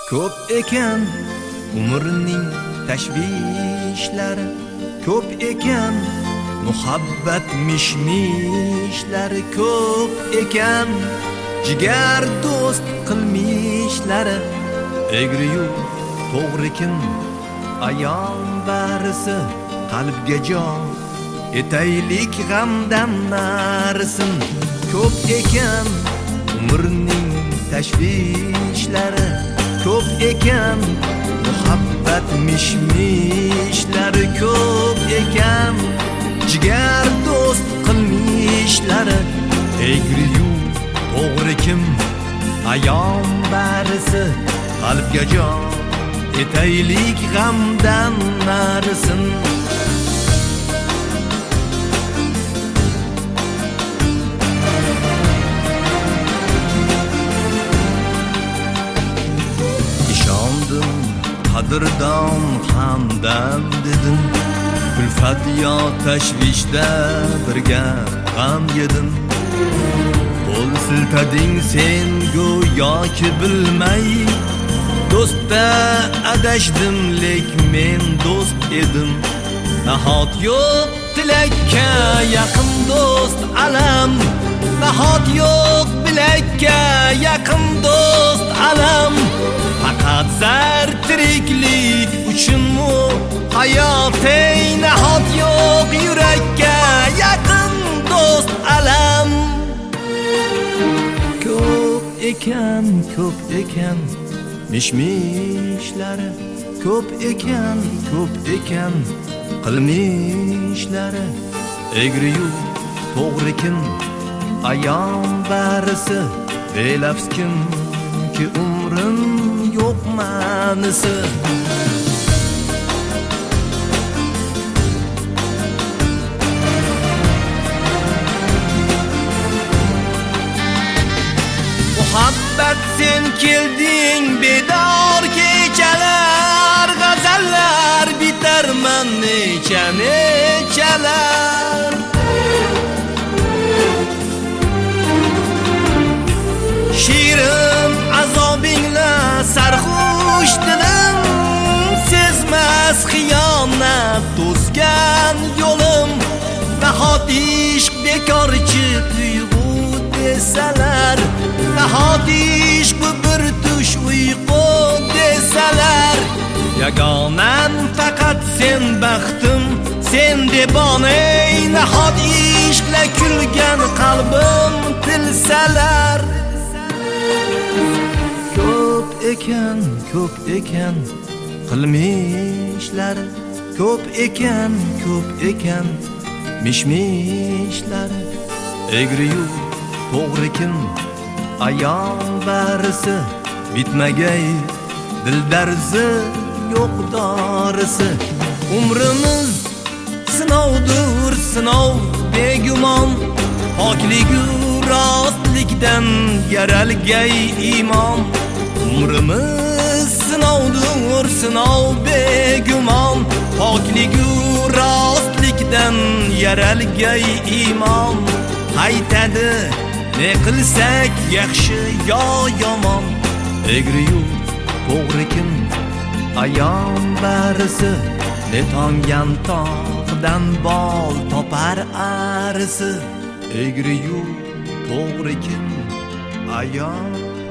Ko'p ekan umrning tashvishlari, ko'p ekan muhabbat mishmishlari, ko'p ekan jigar do'st qilmishlari. Egri-yu to'g'ri kim ayon barisi, qalbga jon etaylik g'amdan narisin. Ko'p ekan umrning tashvishlari, ko'p ekan muhabbat mishmishlari, ko'p ekan jigar do'st qilmishlari. Egri-yu to'g'ri kim ayon barisi, qalbga jon etaylik g'amdan narisin. Qadrdon hamdam dedim, kulfat yo tashvishda birga g'am yedim. Qo'l siltading sen go'yoki bilmay, do'stda adashdim lek men do'st edim. Nahot yo'q tilakka yaqin do'st alam, nahot yo'q bilakka yaqin do'st alam. Faqat zar tiriklik uchunmi hayot, ey nahot yo'q yurakka yaqin do'st alam. Ko'p ekan mishmishlari, ko'p ekan qilmishlari. Egri-yu to'g'ri kim ayon barisi, belafs kim ki umrim yo'q ma'nisi. Muhabbat sen kelding bedor kechalar, g'azallar bitarman nechalar. Shirin azobingla sarxush dilim, sezmas xiyonat to'sgan yo'lim. Nahot ishq bekorchi tuyg'u desalar, nahot ishq bu bir tush uyqu desalar. Yagonan faqat sen baxtim, sen debon, ey nahot ishqla kulgan qalbim tilsalar. Ko'p ekan qilmishlari, ko'p ekan mishmishlari. Egri-yu to'g'ri kim ayon barisi, bitmagay dildarzi yo'q dorisi. Umrimiz sinovdir sinov begumon, pokligu rostlikdan yaralgay iymon. Umrimiz sinovdir sinov begumon, pokligu rostlikdan yaralgay iymon. Aytadi ne qilsak yaxshi yo yomon. Egri-yu to'g'ri kim ayon barisi, ne tongan tog'dan bol topar arisi. Egri-yu to'g'ri kim ayon